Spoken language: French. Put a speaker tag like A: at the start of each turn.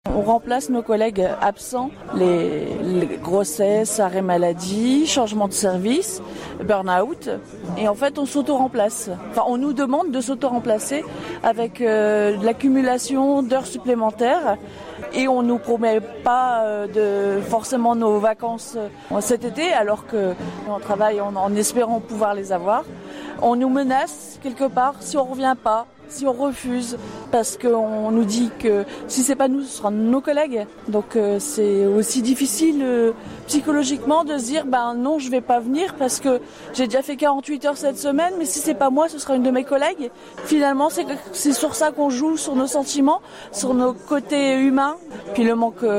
A: On remplace nos collègues absents, les grossesses, arrêt maladie, changement de service, burn-out. Et en fait, on s'auto-remplace. Enfin, on nous demande de s'auto-remplacer avec l'accumulation d'heures supplémentaires. Et on nous promet pas forcément nos vacances cet été, alors qu'on travaille en espérant pouvoir les avoir. On nous menace quelque part si on revient pas, si on refuse, parce qu'on nous dit que si c'est pas nous, ce sera nos collègues. Donc c'est aussi difficile psychologiquement de se dire non, je vais pas venir parce que j'ai déjà fait 48 heures cette semaine, mais si c'est pas moi, ce sera une de mes collègues. Finalement, c'est sur ça qu'on joue, sur nos sentiments, sur nos côtés humains, puis le manque